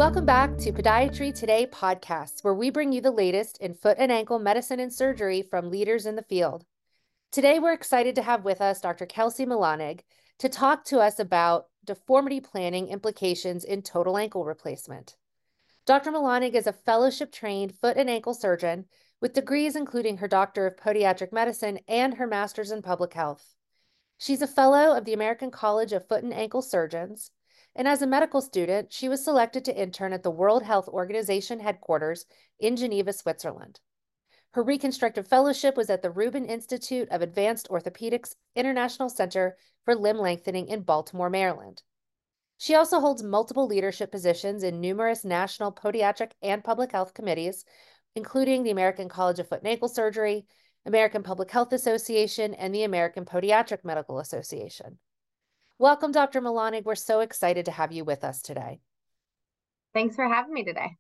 Welcome back to Podiatry Today podcast, where we bring you the latest in foot and ankle medicine and surgery from leaders in the field. Today, we're excited to have with us Dr. Kelsey Milanig to talk to us about deformity planning implications in total ankle replacement. Dr. Milanig is a fellowship-trained foot and ankle surgeon with degrees including her Doctor of Podiatric Medicine and her Master's in Public Health. She's a fellow of the American College of Foot and Ankle Surgeons, and as a medical student, she was selected to intern at the World Health Organization headquarters in Geneva, Switzerland. Her reconstructive fellowship was at the Rubin Institute of Advanced Orthopedics International Center for Limb Lengthening in Baltimore, Maryland. She also holds multiple leadership positions in numerous national podiatric and public health committees, including the American College of Foot and Ankle Surgery, American Public Health Association, and the American Podiatric Medical Association. Welcome, Dr. Milanig. We're so excited to have you with us today. Thanks for having me today.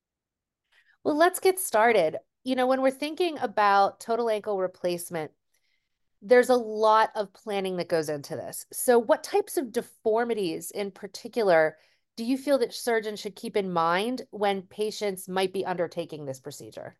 Well, let's get started. When we're thinking about total ankle replacement, there's a lot of planning that goes into this. So what types of deformities in particular do you feel that surgeons should keep in mind when patients might be undertaking this procedure?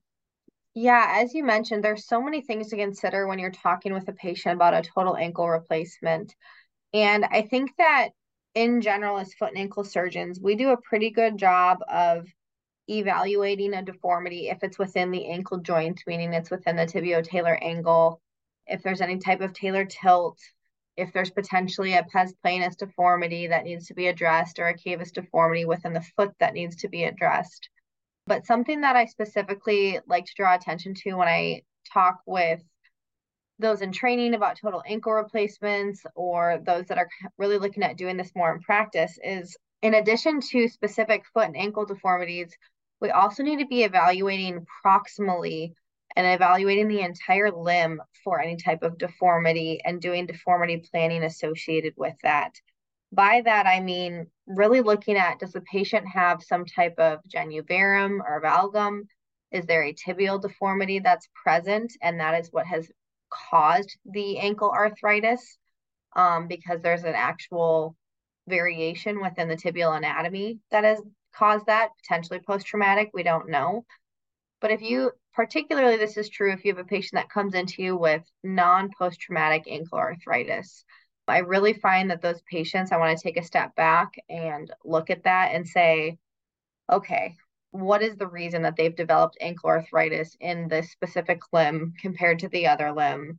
Yeah, as you mentioned, there's so many things to consider when you're talking with a patient about a total ankle replacement. And I think that in general, as foot and ankle surgeons, we do a pretty good job of evaluating a deformity if it's within the ankle joint, meaning it's within the tibio-talar angle, if there's any type of talar tilt, if there's potentially a pes planus deformity that needs to be addressed or a cavus deformity within the foot that needs to be addressed. But something that I specifically like to draw attention to when I talk with those in training about total ankle replacements or those that are really looking at doing this more in practice is, in addition to specific foot and ankle deformities, we also need to be evaluating proximally and evaluating the entire limb for any type of deformity and doing deformity planning associated with that. By that, I mean really looking at, does the patient have some type of genu varum or valgum? Is there a tibial deformity that's present? And that is what has caused the ankle arthritis, because there's an actual variation within the tibial anatomy that has caused that, potentially post-traumatic, we don't know. But if you, particularly this is true if you have a patient that comes into you with non-post-traumatic ankle arthritis, I really find that those patients, I want to take a step back and look at that and say, okay, what is the reason that they've developed ankle arthritis in this specific limb compared to the other limb,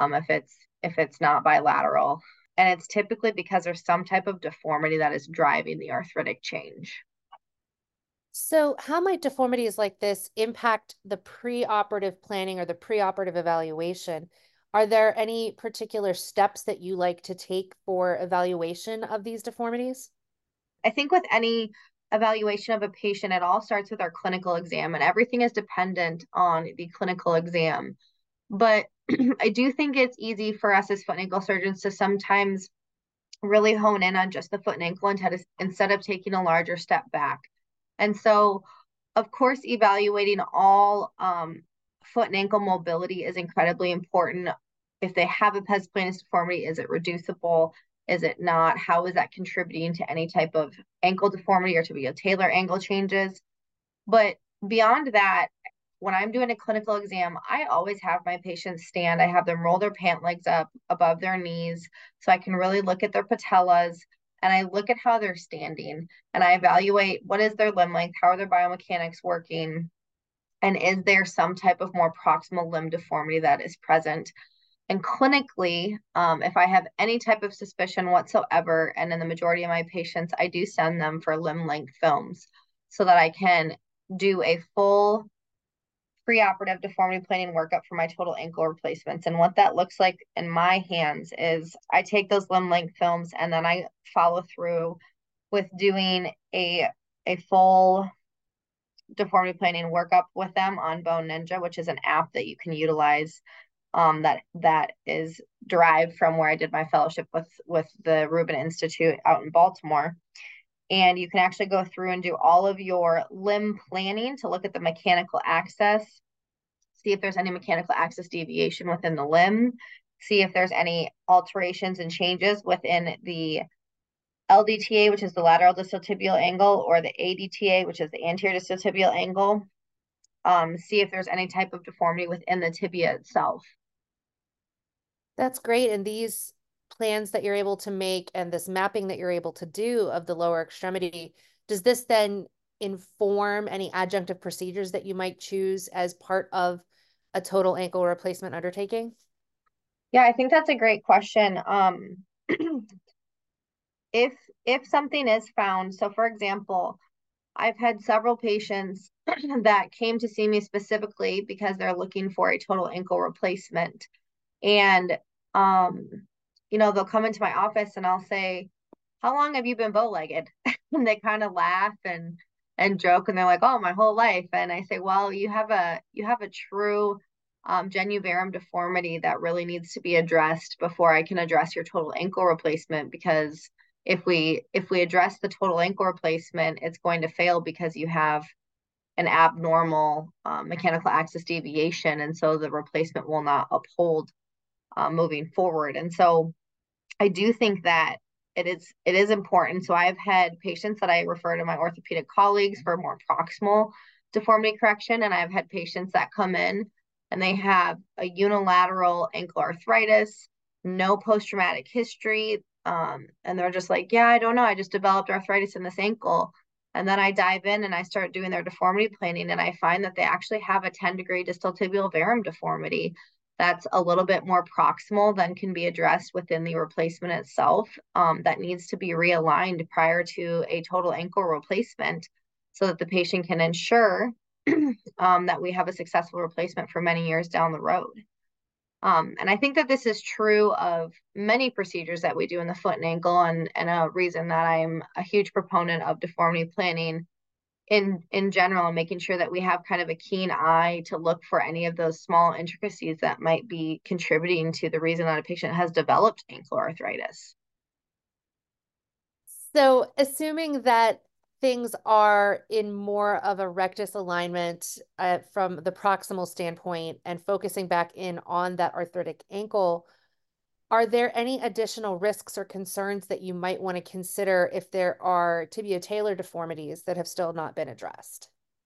if it's not bilateral? And it's typically because there's some type of deformity that is driving the arthritic change. So how might deformities like this impact the preoperative planning or the preoperative evaluation? Are there any particular steps that you like to take for evaluation of these deformities? I think with any evaluation of a patient, it all starts with our clinical exam, and everything is dependent on the clinical exam. But I do think it's easy for us as foot and ankle surgeons to sometimes really hone in on just the foot and ankle instead of taking a larger step back. And so, of course, evaluating all foot and ankle mobility is incredibly important. If they have a pes planus deformity, is it reducible? Is it not? How is that contributing to any type of ankle deformity or tibio-talar angle changes? But beyond that, when I'm doing a clinical exam, I always have my patients stand. I have them roll their pant legs up above their knees so I can really look at their patellas and I look at how they're standing and I evaluate what is their limb length, how are their biomechanics working, and is there some type of more proximal limb deformity that is present. And clinically, if I have any type of suspicion whatsoever, and in the majority of my patients, I do send them for limb length films so that I can do a full preoperative deformity planning workup for my total ankle replacements. And what that looks like in my hands is I take those limb length films and then I follow through with doing a full deformity planning workup with them on Bone Ninja, which is an app that you can utilize, that is derived from where I did my fellowship with the Rubin Institute out in Baltimore. And you can actually go through and do all of your limb planning to look at the mechanical access, see if there's any mechanical access deviation within the limb, see if there's any alterations and changes within the LDTA, which is the lateral distal tibial angle, or the ADTA, which is the anterior distal tibial angle. See if there's any type of deformity within the tibia itself. That's great. And these plans that you're able to make and this mapping that you're able to do of the lower extremity, does this then inform any adjunctive procedures that you might choose as part of a total ankle replacement undertaking? Yeah, I think that's a great question. If something is found, so for example, I've had several patients that came to see me specifically because they're looking for a total ankle replacement. And they'll come into my office and I'll say, "How long have you been bow-legged?" And they kind of laugh and joke, and they're like, "Oh, my whole life." And I say, "Well, you have a true genu-varum deformity that really needs to be addressed before I can address your total ankle replacement, because if we address the total ankle replacement, it's going to fail because you have an abnormal mechanical axis deviation, and so the replacement will not uphold moving forward." And so I do think that it is important. So I've had patients that I refer to my orthopedic colleagues for more proximal deformity correction, and I've had patients that come in and they have a unilateral ankle arthritis, no post-traumatic history, and they're just like, "Yeah, I don't know, I just developed arthritis in this ankle." And then I dive in and I start doing their deformity planning, and I find that they actually have a 10-degree distal tibial varum deformity that's a little bit more proximal than can be addressed within the replacement itself, that needs to be realigned prior to a total ankle replacement so that the patient can ensure that we have a successful replacement for many years down the road. And I think that this is true of many procedures that we do in the foot and ankle, and a reason that I'm a huge proponent of deformity planning in general, and making sure that we have kind of a keen eye to look for any of those small intricacies that might be contributing to the reason that a patient has developed ankle arthritis. So, assuming that things are in more of a rectus alignment from the proximal standpoint and focusing back in on that arthritic ankle, are there any additional risks or concerns that you might want to consider if there are tibio-talar deformities that have still not been addressed?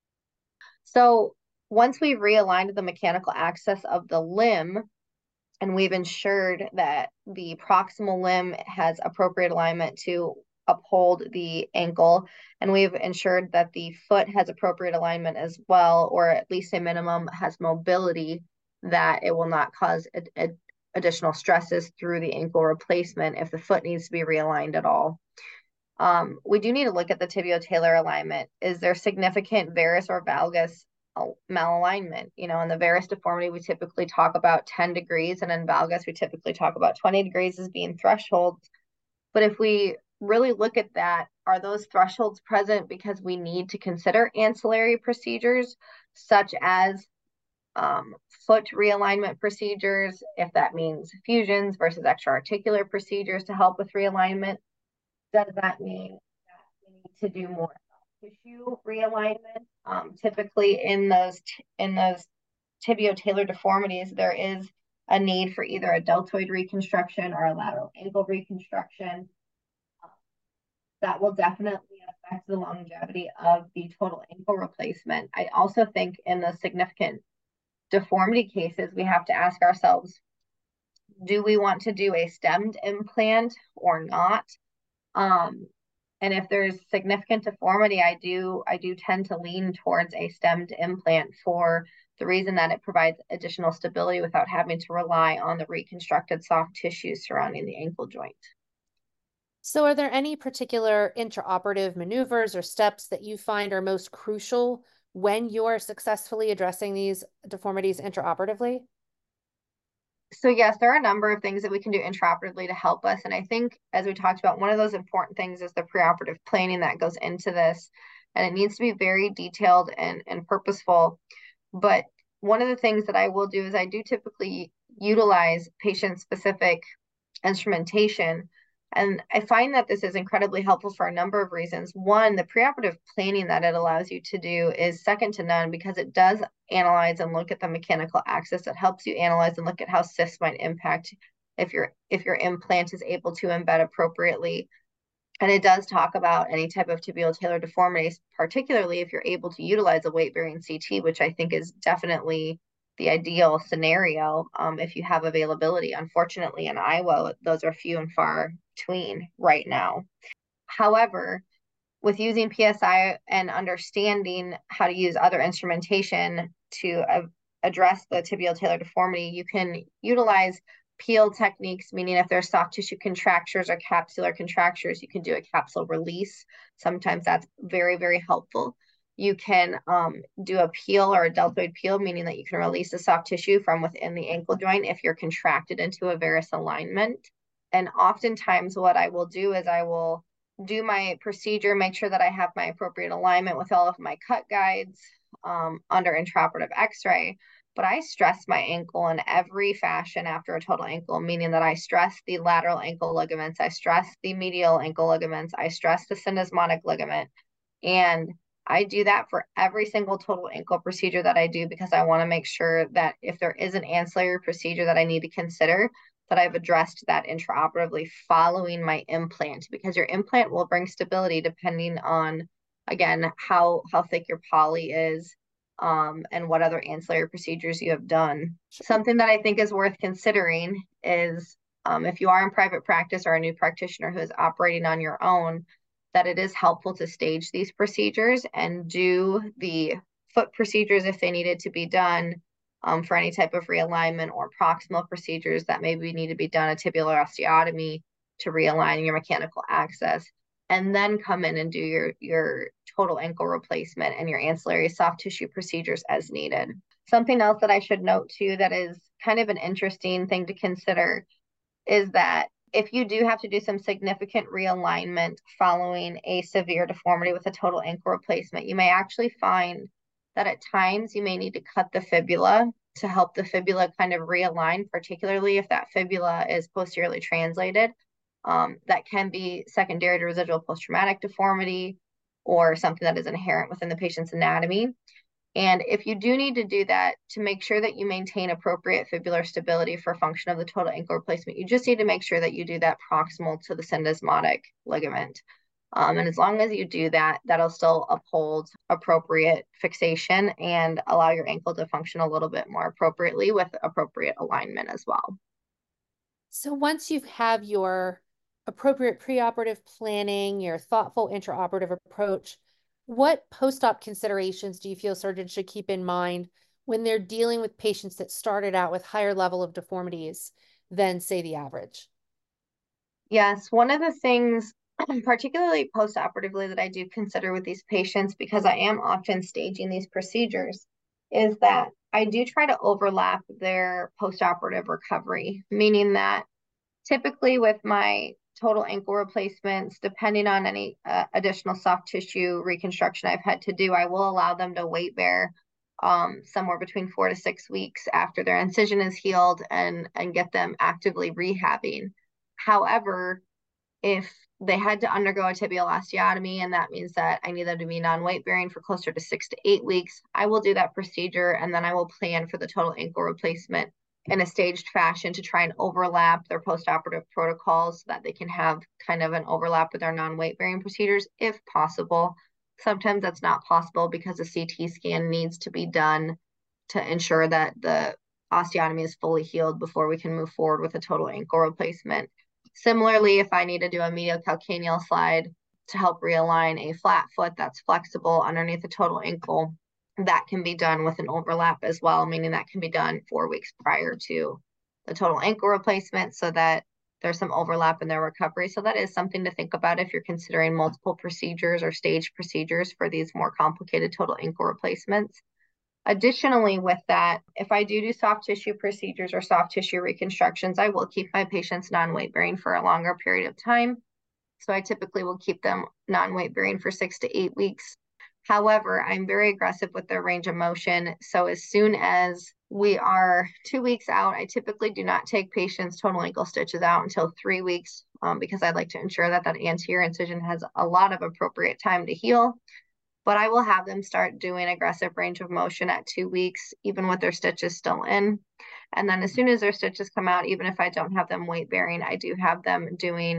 So once we've realigned the mechanical axis of the limb, and we've ensured that the proximal limb has appropriate alignment to uphold the ankle, and we've ensured that the foot has appropriate alignment as well, or at least a minimum has mobility, that it will not cause additional stresses through the ankle replacement if the foot needs to be realigned at all. We do need to look at the tibio-talar alignment. Is there significant varus or valgus malalignment? In the varus deformity, we typically talk about 10 degrees, and in valgus, we typically talk about 20 degrees as being thresholds. But if we really look at that, are those thresholds present because we need to consider ancillary procedures, such as foot realignment procedures, if that means fusions versus extra-articular procedures to help with realignment? Does that mean that we need to do more tissue realignment? Typically in those tibio-talar deformities, there is a need for either a deltoid reconstruction or a lateral ankle reconstruction. That will definitely affect the longevity of the total ankle replacement. I also think in the significant deformity cases, we have to ask ourselves, do we want to do a stemmed implant or not? And if there's significant deformity, I do tend to lean towards a stemmed implant for the reason that it provides additional stability without having to rely on the reconstructed soft tissue surrounding the ankle joint. So, are there any particular intraoperative maneuvers or steps that you find are most crucial when you're successfully addressing these deformities intraoperatively? So yes, there are a number of things that we can do intraoperatively to help us. And I think, as we talked about, one of those important things is the preoperative planning that goes into this. And it needs to be very detailed and purposeful. But one of the things that I will do is I do typically utilize patient-specific instrumentation. And I find that this is incredibly helpful for a number of reasons. One, the preoperative planning that it allows you to do is second to none because it does analyze and look at the mechanical axis. It helps you analyze and look at how cysts might impact if your implant is able to embed appropriately. And it does talk about any type of tibial-talar deformities, particularly if you're able to utilize a weight-bearing CT, which I think is definitely the ideal scenario if you have availability. Unfortunately, in Iowa, those are few and far between right now. However, with using PSI and understanding how to use other instrumentation to address the tibial-talar deformity, you can utilize peel techniques, meaning if there's soft tissue contractures or capsular contractures, you can do a capsule release. Sometimes that's very, very helpful. You can do a peel or a deltoid peel, meaning that you can release the soft tissue from within the ankle joint if you're contracted into a varus alignment. And oftentimes what I will do is I will do my procedure, make sure that I have my appropriate alignment with all of my cut guides under intraoperative x-ray. But I stress my ankle in every fashion after a total ankle, meaning that I stress the lateral ankle ligaments, I stress the medial ankle ligaments, I stress the syndesmotic ligament. And I do that for every single total ankle procedure that I do because I want to make sure that if there is an ancillary procedure that I need to consider, that I've addressed that intraoperatively following my implant, because your implant will bring stability depending on, again, how thick your poly is, and what other ancillary procedures you have done. Something that I think is worth considering is if you are in private practice or a new practitioner who is operating on your own, that it is helpful to stage these procedures and do the foot procedures if they needed to be done for any type of realignment, or proximal procedures that maybe need to be done, a tibial osteotomy to realign your mechanical access, and then come in and do your total ankle replacement and your ancillary soft tissue procedures as needed. Something else that I should note too that is kind of an interesting thing to consider is that if you do have to do some significant realignment following a severe deformity with a total ankle replacement, you may actually find that at times you may need to cut the fibula to help the fibula kind of realign, particularly if that fibula is posteriorly translated. That can be secondary to residual post-traumatic deformity or something that is inherent within the patient's anatomy. And if you do need to do that, to make sure that you maintain appropriate fibular stability for function of the total ankle replacement, you just need to make sure that you do that proximal to the syndesmotic ligament. And as long as you do that, that'll still uphold appropriate fixation and allow your ankle to function a little bit more appropriately with appropriate alignment as well. So once you have your appropriate preoperative planning, your thoughtful intraoperative approach, what post-op considerations do you feel surgeons should keep in mind when they're dealing with patients that started out with higher level of deformities than, say, the average? Yes, one of the things, particularly post-operatively, that I do consider with these patients, because I am often staging these procedures, is that I do try to overlap their post-operative recovery, meaning that typically with my total ankle replacements, depending on any additional soft tissue reconstruction I've had to do, I will allow them to weight bear somewhere between 4 to 6 weeks after their incision is healed and get them actively rehabbing. However, if they had to undergo a tibial osteotomy, and that means that I need them to be non-weight bearing for closer to 6 to 8 weeks, I will do that procedure, and then I will plan for the total ankle replacement in a staged fashion to try and overlap their postoperative protocols so that they can have kind of an overlap with their non-weight bearing procedures if possible. Sometimes that's not possible because a CT scan needs to be done to ensure that the osteotomy is fully healed before we can move forward with a total ankle replacement. Similarly, if I need to do a medial calcaneal slide to help realign a flat foot that's flexible underneath the total ankle, that can be done with an overlap as well, meaning that can be done 4 weeks prior to the total ankle replacement so that there's some overlap in their recovery. So that is something to think about if you're considering multiple procedures or staged procedures for these more complicated total ankle replacements. Additionally, with that, if I do soft tissue procedures or soft tissue reconstructions, I will keep my patients non-weight bearing for a longer period of time. So I typically will keep them non-weight bearing for 6 to 8 weeks. However, I'm very aggressive with their range of motion. So as soon as we are 2 weeks out, I typically do not take patients' total ankle stitches out until 3 weeks because I'd like to ensure that that anterior incision has a lot of appropriate time to heal. But I will have them start doing aggressive range of motion at 2 weeks, even with their stitches still in. And then as soon as their stitches come out, even if I don't have them weight bearing, I do have them doing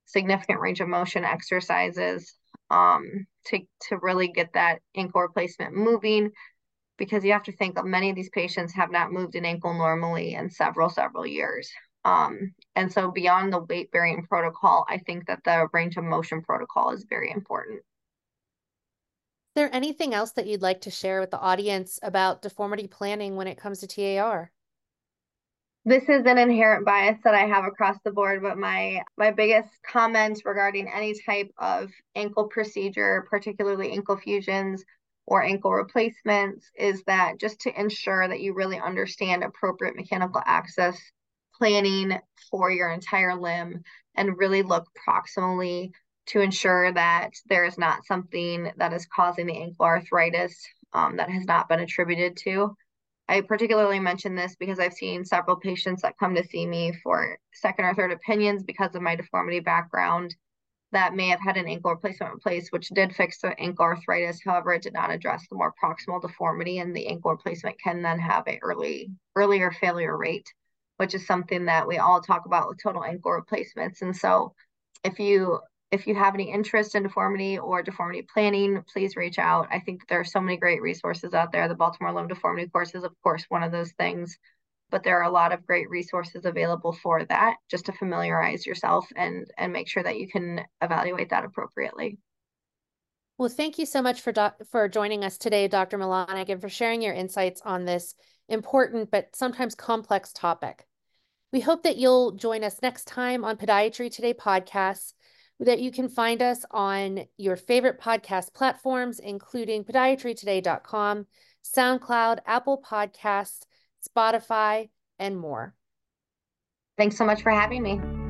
significant range of motion exercises to really get that ankle replacement moving, because you have to think of many of these patients have not moved an ankle normally in several years. And so beyond the weight bearing protocol, I think that the range of motion protocol is very important. Is there anything else that you'd like to share with the audience about deformity planning when it comes to TAR? This is an inherent bias that I have across the board, but my biggest comment regarding any type of ankle procedure, particularly ankle fusions or ankle replacements, is that just to ensure that you really understand appropriate mechanical access planning for your entire limb and really look proximally to ensure that there is not something that is causing the ankle arthritis that has not been attributed to. I particularly mention this because I've seen several patients that come to see me for second or third opinions because of my deformity background that may have had an ankle replacement replaced, which did fix the ankle arthritis. However, it did not address the more proximal deformity, and the ankle replacement can then have a earlier failure rate, which is something that we all talk about with total ankle replacements. And so if you have any interest in deformity or deformity planning, please reach out. I think there are so many great resources out there. The Baltimore Limb Deformity course is, of course, one of those things, but there are a lot of great resources available for that, just to familiarize yourself and make sure that you can evaluate that appropriately. Well, thank you so much for joining us today, Dr. Milanek, and for sharing your insights on this important but sometimes complex topic. We hope that you'll join us next time on Podiatry Today podcasts, that you can find us on your favorite podcast platforms, including podiatrytoday.com, SoundCloud, Apple Podcasts, Spotify, and more. Thanks so much for having me.